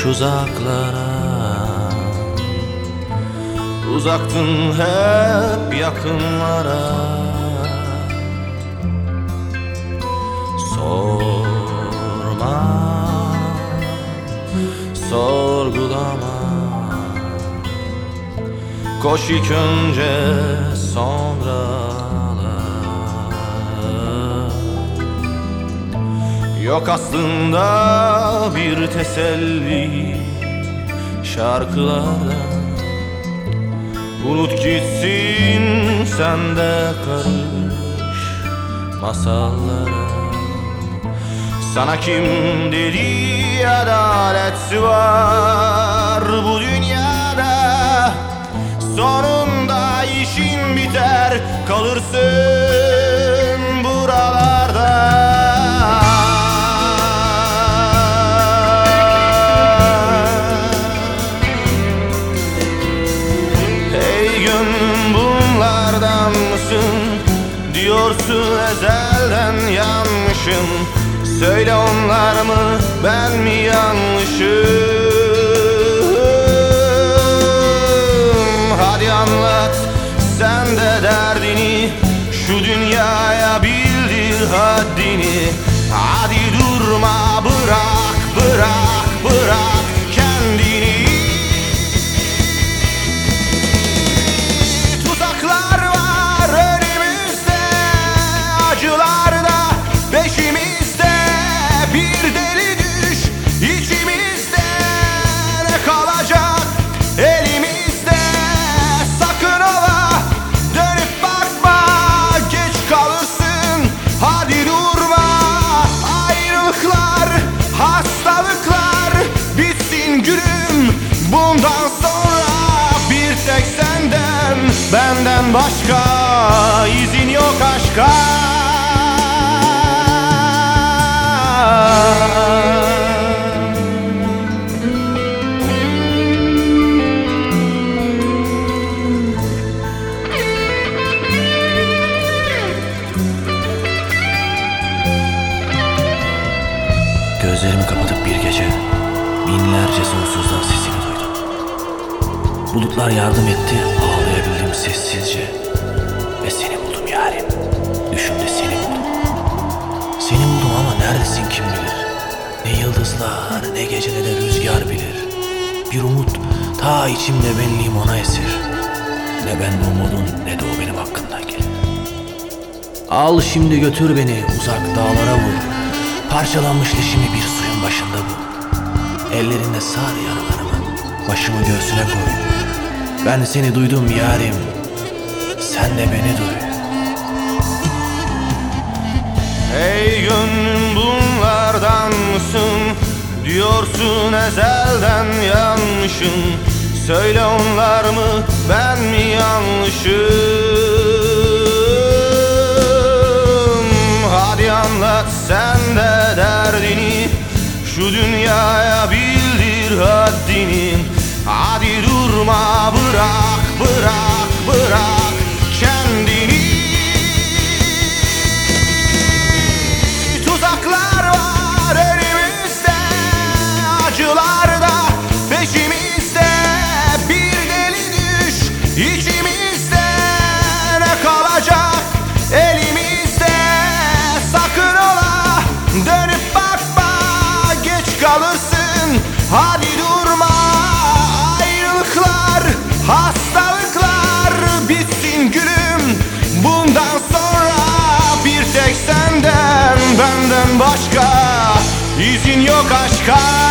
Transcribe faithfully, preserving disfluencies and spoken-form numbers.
Boş uzaklara, uzaktın hep yakınlara. Sorma, sorgulama, koş ilk önce sonra ağla. Yok aslında bir teselli şarkılarda. Unut gitsin sen de karış masallara. Sana kim dedi adalet var bu dünyada? Sonunda işin biter, kalırsın buralarda. Hey gönlüm, bunlardan mısın? Diyorsun ezelden yanmışım. Söyle onlar mı, ben mi yanlışım? Hadi anlat sen de derdini, şu dünyaya bildir haddini. Hadi durma, bırak, bırak, bırak kendini. Tuzaklar var önümüzde, acılar da peşimizde. Bir deli düş içimizde, ne kalacak elimizde? Sakın ola dönüp bakma, geç kalırsın, hadi durma. Ayrılıklar, hastalıklar bitsin gülüm. Bundan sonra bir tek senden, benden başka izin yok aşka. Gözlerimi kapatıp bir gece binlerce sonsuzdan sesini duydum. Bulutlar yardım etti, ağlayabildim sessizce. Ve seni buldum yarim, düşümde seni buldum. Seni buldum ama neredesin kim bilir? Ne yıldızlar, ne gece ne de rüzgar bilir. Bir umut ta içimde, benliğim ona esir. Ne ben bu umudun, ne de o benim hakkımdan gelir. Al şimdi götür beni uzak dağlara vur. Parçalanmış dişimi bir suyun başında bul. Ellerinde sar yaralarımı, başımı göğsüne koy. Ben seni duydum yarim, sen de beni duy. Hey gönlüm, bunlardan mısın? Diyorsun ezelden yanmışım. Söyle onlar mı, ben mi yanlışım? Hadi anlat sen de derdini, şu dünyaya bildir haddini. Hadi durma, bırak, bırak, bırak kendini. Tuzaklar var önümüzde, acılar da peşimizde. Bir deli düş içimizde, ne kalacak elimizde? Sakın ola dönüp bakma, geç kalırsın, hadi durma. Ayrılıklar, hastalıklar bitsin gülüm. Bundan sonra bir tek senden, benden başka izin yok aşka.